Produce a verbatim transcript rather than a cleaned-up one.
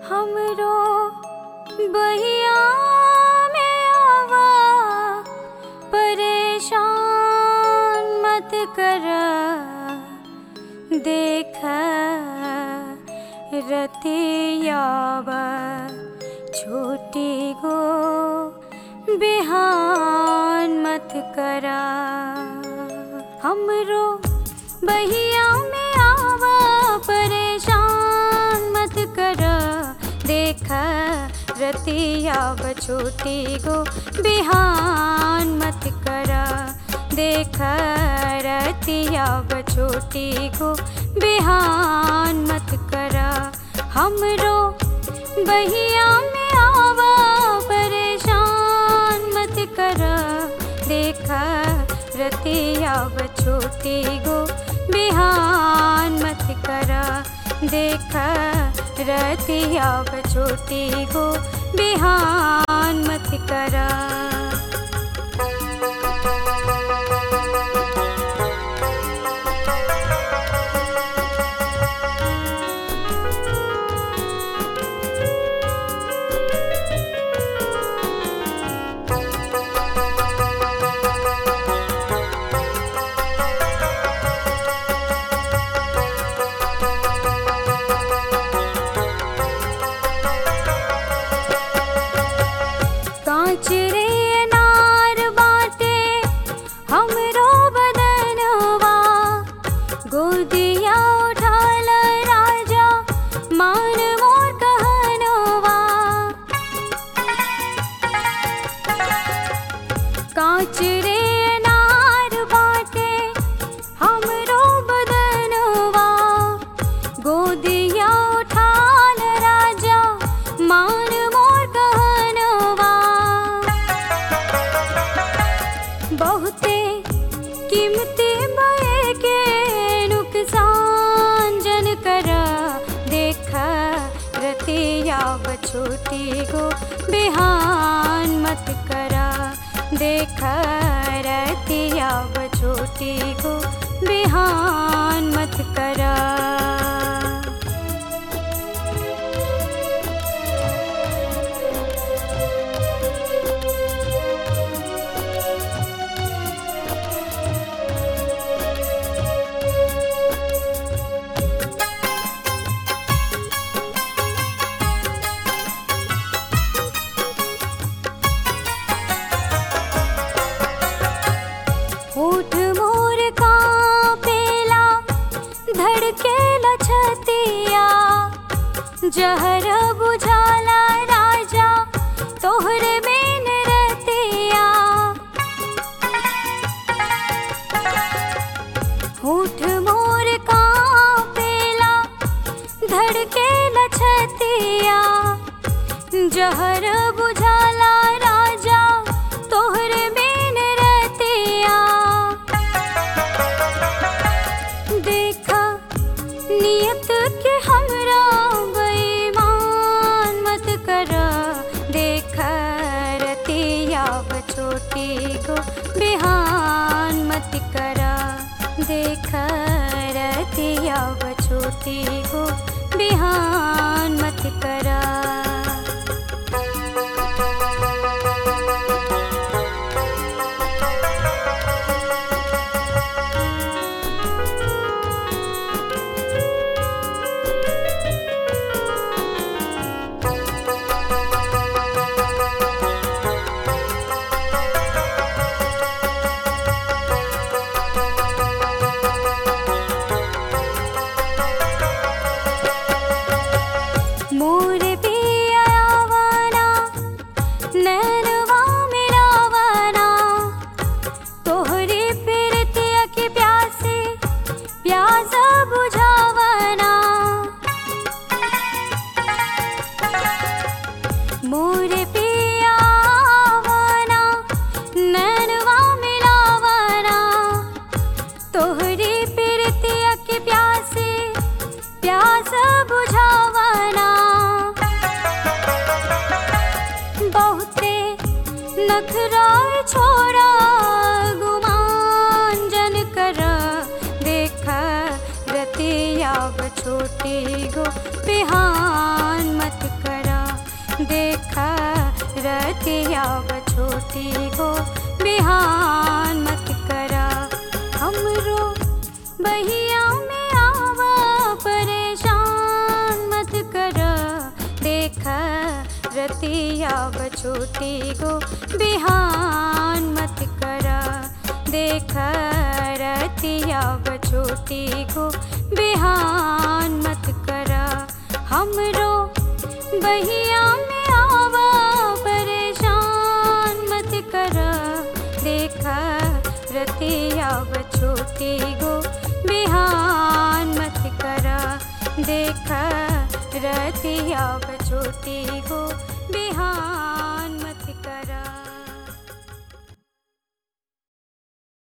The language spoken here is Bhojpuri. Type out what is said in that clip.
हमरो बहिया में आवा, परेशान मत करा। देख रतिया बा छोटी गो, बिहान मत करा। हमरो बहिया में आवा, परेशान मत करा। देख रतिया बा छोटी गो, बिहान मत करा। देख रतिया बा छोटी गो, बिहान मत करा। हमरो बहिया में आवा, परेशान मत करा। देख रतिया बा छोटी गो, बिहान मत करा। देख रतिया बा छोटी गो, बिहान मत करा। कांचरे अनार बाटे हमरो बदनवा, गोदिया उठाल राजा मान मोर कहनवा। कांचरे अनार बाटे हमरो बदनवा, गोदिया उठाल राजा मान मोर कहनवा। बहुते कीमती बए के नुकसान जन करा। देख रतिया बा छोटी गो, बिहान मत करा। देख रतिया बा छोटी गो, बिहान मत करा। होठ मोर कांपेला, धड़केला छतिया। जहर बुझाला राजा तोहरे में रतिया। होठ मोर कांपेला, धड़केला छतिया। जहर बुझाला राजा तोहरे में रतिया। देखा नियत के हमरा बेईमान मत करा। देख रतिया बा छोटी गो, बिहान मत करा। देख रतिया बा छोटी गो, बिहान मत करा। मोर पिया आवाना, नैनवा मिलावाना। तोहरी प्रीतिया की प्यासे प्यास बुझावाना। मोर पिया आवाना, नैनवा मिलावाना। तोहरी प्रीतिया की प्यासे प्यास बुझावाना। बहुते नखरा छोड़ा, गुमान जन करा। देख रतिया रतिया छोटी गो बिहान मत करा। देखा रतिया छोटी गो बिहान मत करा। हमरो बहिया में आवा परेशान मत करा। देखा रतिया छोटी गो बिहान मत करा। देखा रतिया छोटी गो बिहान मत करा। हमरो बहिया में आवा परेशान मत करा। देखा रतिया छोटी गो बिहान मत करा। देखा रतिया छोटी गो बिहान